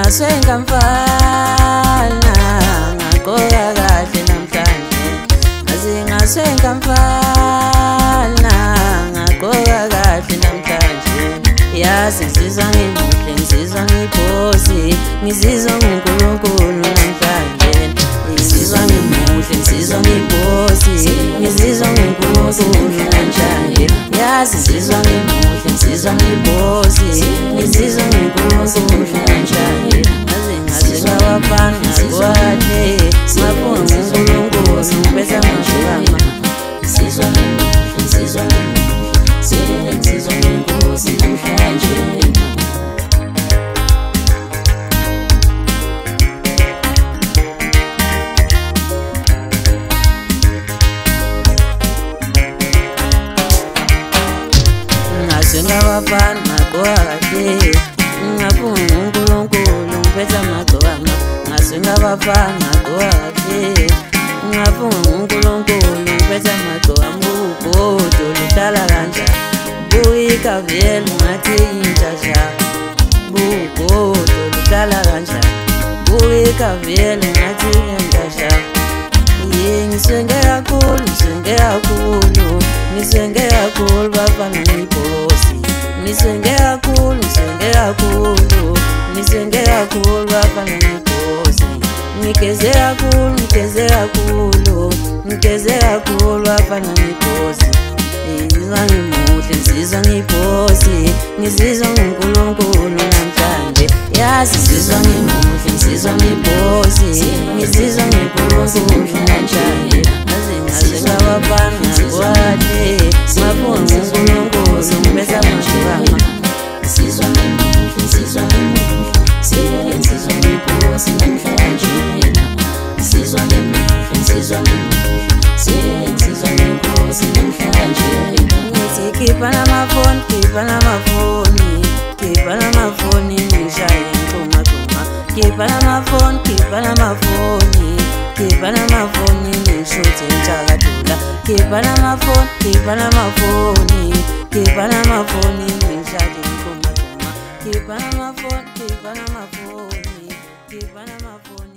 ngaswenga mfana ngagqoka kahle namhlanje ngaswenga mfana ngagqoka kahle namhlanje yazi ngizizwa ngimuhle ngizizwa ngiphosi ngizizwa nguNkulunkulu namhlanje ngizizwa ngimuhle ngizizwa ngiphosi ngizizwa nguNkulunkulu namhlanje yazi ngizizwa ngimuhle ngizizwa ngiphosi ngizizwa nguNkulunkulu namhlanje ngazizwa wafana ngakwahle ngabonga uNkulunkulu ngibetha amashukama ngizizwa ngimuhle ngizizwa ngizizwa ngiphosi namhlanje ngawafana ngakwahle ngabonga uNkulunkulu ngibetha amagcwama ngawafana ngakwahle ngabonga uNkulunkulu ngibetha amagcwama ubhodo luhlala kanjani buyika vele ngathi intsha ubhodo luhlala kanjani buyika vele ngathi intsha ngisenge kakhulu bafana ngiphosi ngisenge kakhulu bafana ngiphosi ngigeze kakhulu bafana ngiphosi ngizizwa ngimuhle ngizizwa ngiphosi ngizizwa nguNkulunkulu namhlanje yazi ngizizwa ngimuhle ngizizwa ngiphosi ngizizwa nguNkulunkulu namhlanje ngawafana ngakwahle ngabonga uNkulunkulu ngibetha amashukama ngizizwa ngimuhle ngizizwa ngiphosi namhlanje ngizizwa ngimuhle ngizizwa ngiphosi namhlanje khipha namafoni ngishaye ngixhumaxhuma khipha namafoni ngishuthe ngitshakadula khipha namafoni ngishade ngixhumaxhuma khipha namafoni